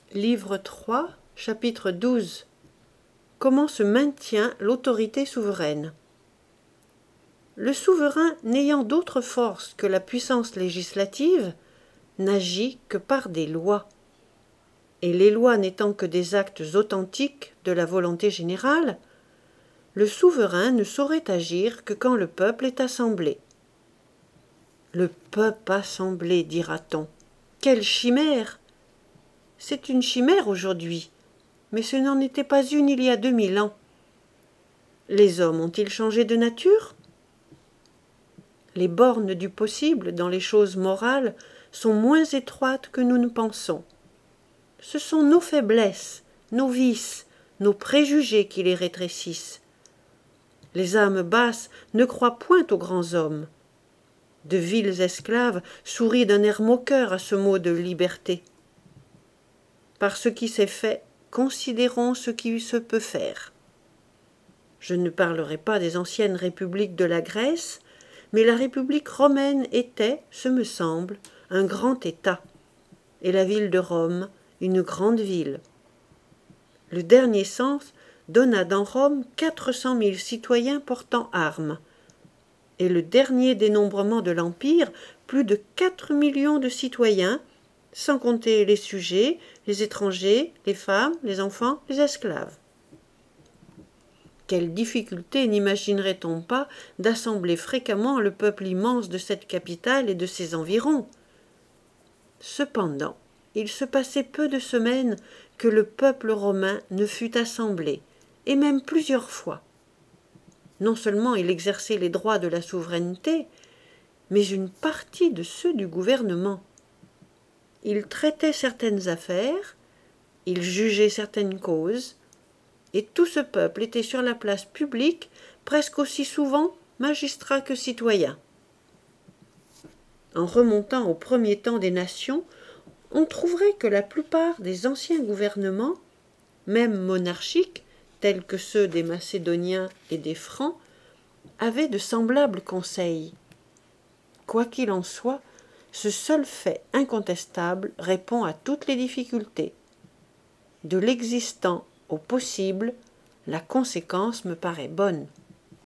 Livre 3, chapitre 12. Comment se maintient l'autorité souveraine? Le souverain, n'ayant d'autre force que la puissance législative, n'agit que par des lois. Et les lois n'étant que des actes authentiques de la volonté générale, le souverain ne saurait agir que quand le peuple est assemblé. Le peuple assemblé, dira-t-on. Quelle chimère! C'est une chimère aujourd'hui, mais ce n'en était pas une il y a 2000 ans. Les hommes ont-ils changé de nature? Les bornes du possible dans les choses morales sont moins étroites que nous ne pensons. Ce sont nos faiblesses, nos vices, nos préjugés qui les rétrécissent. Les âmes basses ne croient point aux grands hommes. De vils esclaves sourient d'un air moqueur à ce mot de liberté. Par ce qui s'est fait, considérons ce qui se peut faire. Je ne parlerai pas des anciennes républiques de la Grèce, mais la République romaine était, ce me semble, un grand État, et la ville de Rome une grande ville. Le dernier cense donna dans Rome 400 000 citoyens portant armes, et le dernier dénombrement de l'Empire plus de 4 millions de citoyens, sans compter les sujets, les étrangers, les femmes, les enfants, les esclaves. Quelle difficulté n'imaginerait-on pas d'assembler fréquemment le peuple immense de cette capitale et de ses environs? Cependant, il se passait peu de semaines que le peuple romain ne fût assemblé, et même plusieurs fois. Non seulement il exerçait les droits de la souveraineté, mais une partie de ceux du gouvernement. Il traitait certaines affaires, il jugeait certaines causes, et tout ce peuple était sur la place publique presque aussi souvent magistrat que citoyen. En remontant au premier temps des nations, on trouverait que la plupart des anciens gouvernements, même monarchiques, tels que ceux des Macédoniens et des Francs, avaient de semblables conseils. Quoi qu'il en soit, ce seul fait incontestable répond à toutes les difficultés. De l'existant au possible, la conséquence me paraît bonne.